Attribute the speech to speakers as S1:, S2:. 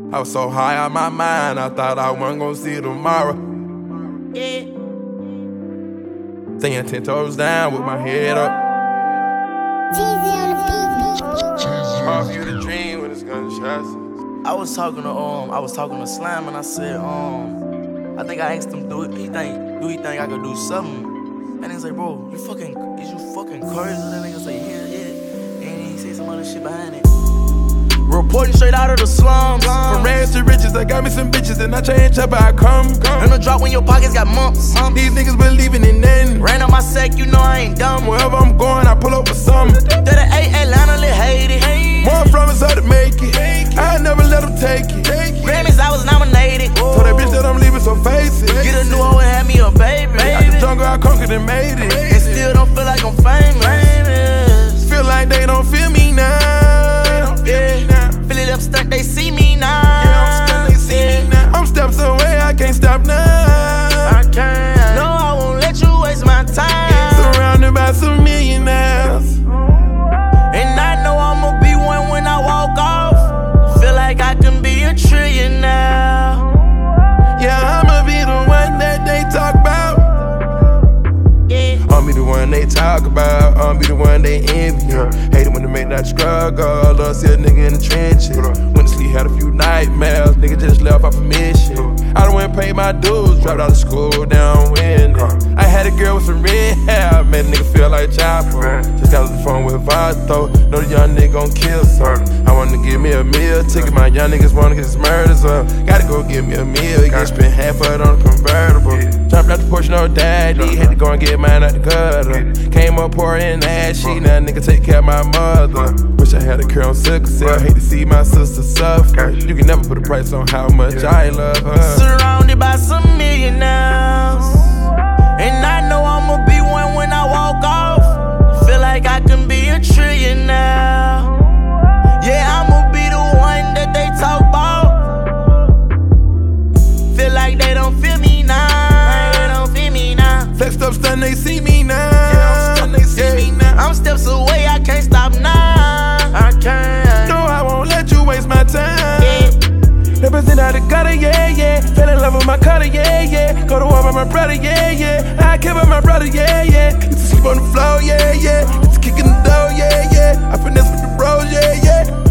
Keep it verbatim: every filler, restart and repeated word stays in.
S1: I was so high on my mind, I thought I wasn't gonna see tomorrow.
S2: Yeah.
S1: Staying ten toes down with my head up. Hard for you to dream when it's gunshots.
S2: I was talking to um, I was talking to Slime and I said um, I think I asked him do it. He think, do he think I could do something? And he say, bro, you fucking, is you fucking crazy? That nigga say, yeah, yeah. And he say some other shit behind it. Reporting straight out of the slums.
S1: From rags to riches, I got me some bitches and I change up how I come.
S2: And the drop when your pockets got mumps.
S1: These niggas believing in nothing.
S2: Ran on my sack, you know I ain't dumb.
S1: Wherever I'm going, I pull up with something.
S2: thirty-eight Atlanta, lit hate it.
S1: More from us, how to make it. I never let them take it.
S2: Grammys, I was nominated.
S1: Told that bitch that I'm leaving, so face it.
S2: Get a new hoe and have me a baby.
S1: Out the jungle, I conquered and made it.
S2: And still don't feel like I'm famous.
S1: Feel like they don't feel me now.
S2: Yeah. Feel it up, stunt, they see me now.
S1: I'm steps away, I can't stop now.
S2: I can't. No, I won't let you waste my time.
S1: Surrounded by some millionaires.
S2: And I know I'ma be one when I walk off. Feel like I can be a trillion now.
S1: Yeah, I'ma be the one that they talk about.
S2: Yeah.
S1: I'ma be the one they talk about. I'ma be the one they envy. Yeah. Hate it when they make that struggle. Love see a nigga in the trenches. Went to sleep, had a few nightmares. Nigga just left off a mission. I done went and paid my dues. Dropped out of school down winning. I had a girl with some red hair. Made a nigga feel like Chopper. Just got off the phone with Vato. Know the young nigga gon' kill some. I wanna give me a meal ticket. My young niggas wanna get his murders up. Gotta go get me a meal. You spend half of it on a convertible. Jumped out the Porsche, no daddy. Had to go and get mine out the gutter. Came up pouring ass shit. Now nigga take care of my mother. Wish I had a girl on sickle cell. Hate to see my sister suffer. You can never put a price on how much I love her.
S2: Surrounded by some millionaires. And I know I'ma be one when I walk off. Feel like I can be a trillion now. Yeah, I'ma be the one that they talk about. Feel like they don't feel me now. They don't feel me now.
S1: Flexed up, stun, they see me now. Yeah, I'm stun, they see me now.
S2: I'm steps away, I can't stop now. I can't.
S1: No, I won't let you waste my time.
S2: Yeah.
S1: Represent out the gutter, yeah, yeah. Fell in love with my cutter, yeah, yeah. Go to war by my brother, yeah, yeah. I care about my brother, yeah, yeah. Used to sleep on the floor, yeah, yeah. Used to kick in the door, yeah, yeah. I finesse with the bros, yeah, yeah.